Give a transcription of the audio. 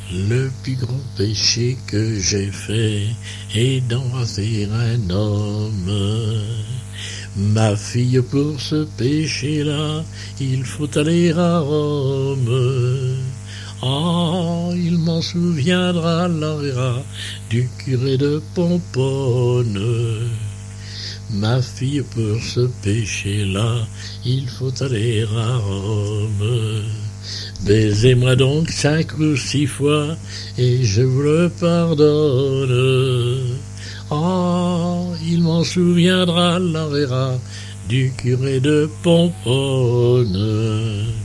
Le plus grand péché que j'ai fait est d'embrasser un homme. Ma fille, pour ce péché-là, il faut aller à Rome. Ah, il m'en souviendra, l'enverra du curé de Pomponne. Ma fille, pour ce péché-là, il faut aller à Rome. Baisez-moi donc 5 ou 6 fois, et je vous le pardonne. Ah, il m'en souviendra, l'enverra du curé de Pomponne.